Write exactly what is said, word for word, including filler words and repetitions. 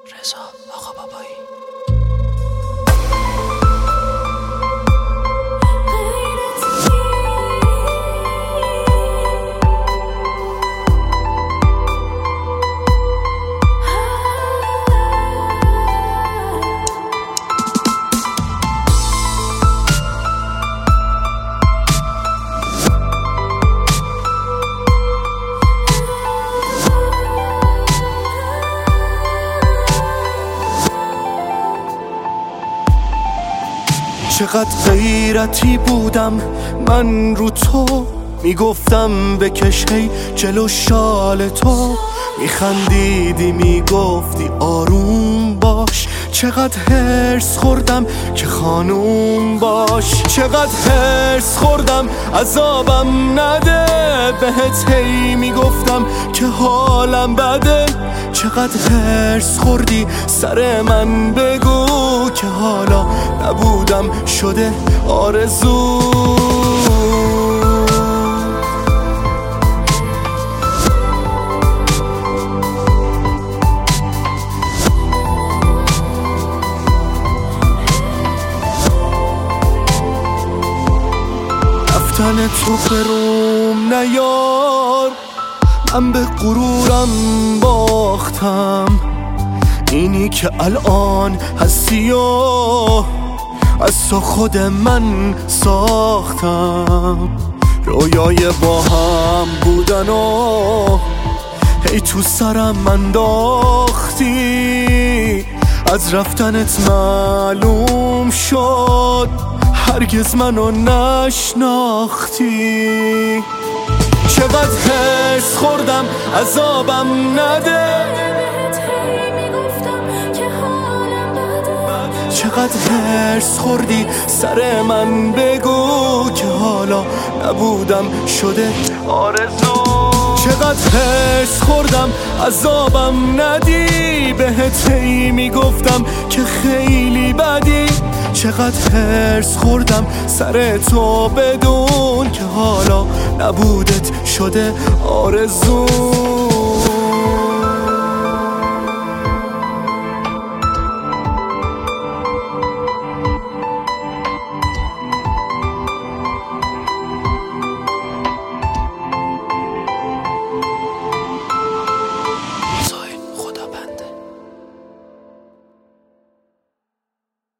رضا آقابابایی. چقدر غیرتی بودم من رو تو، میگفتم بکش هی جلو شال تو، میخندیدی میگفتی آروم باش. چقدر هرس خوردم که خانوم باش، چقدر هرس خوردم عذابم نده، بهت هی میگفتم که حالم بده. چقدر هرس خوردی سر من بگو که حالا نبودم شده آرزو. رفتن تو بروم نیار، من به غرورم باختم. اینی که الان هستی و از تو خود من ساختم. رویای با هم بودن و هی تو سرم انداختی. از رفتنت معلوم شد هرگز منو نشناختی. چقدر هرس خوردم عذابم نده، چقدر هرس خوردی سر من بگو که حالا نبودم شده آرزو. چقدر هرس خوردم عذابم ندی، بهت هی میگفتم که خیلی بدی. چقدر هرس خوردم سر تو بدون که حالا نبودت شده آرزو.